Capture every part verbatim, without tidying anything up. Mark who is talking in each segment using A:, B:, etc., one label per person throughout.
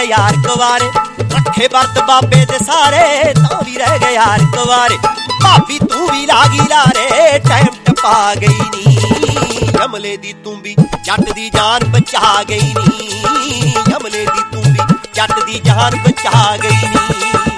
A: गए यार कुवारे, रखे वर्त बाबे दे सारे तां भी रह गए यार कुवारे। भाभी तू भी लागी लारे टाइम टपा गई नी, यमले दी तू भी जट दी जान बचा गई नी, यमले दी तू भी जट दी जान बचा गई नी।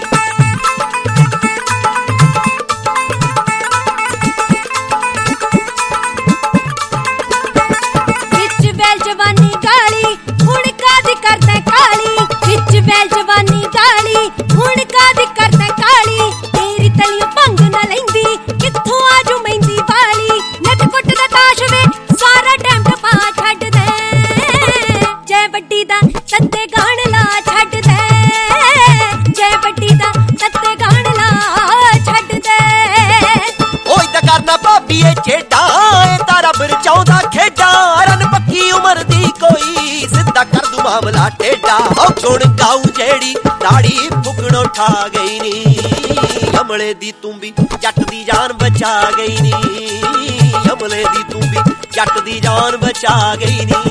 A: मामला टेढ़ा गुण गाऊ जेड़ी दाड़ी फुकड़ो ठा गई नी, यमले दी तू भी जट दी जान बचा गई नी, यमले दी तू भी जट दी जान बचा गई नी।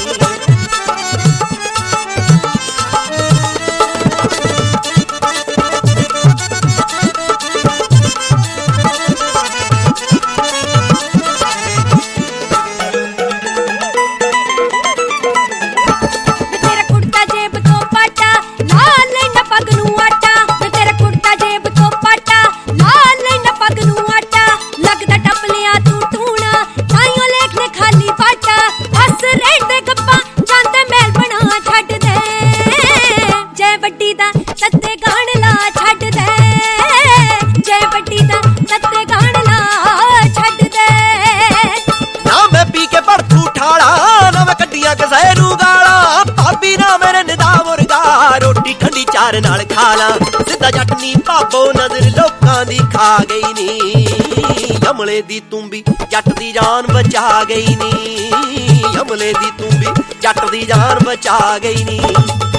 A: रोटी ठंडी चार नाल खा ला सिद्धा जटनी भाबो नजर लोकां दी खा गई नी, यमले दी तू भी जट दी जान बचा गई नी, यमले दी तू भी जट दी जान बचा गई नी।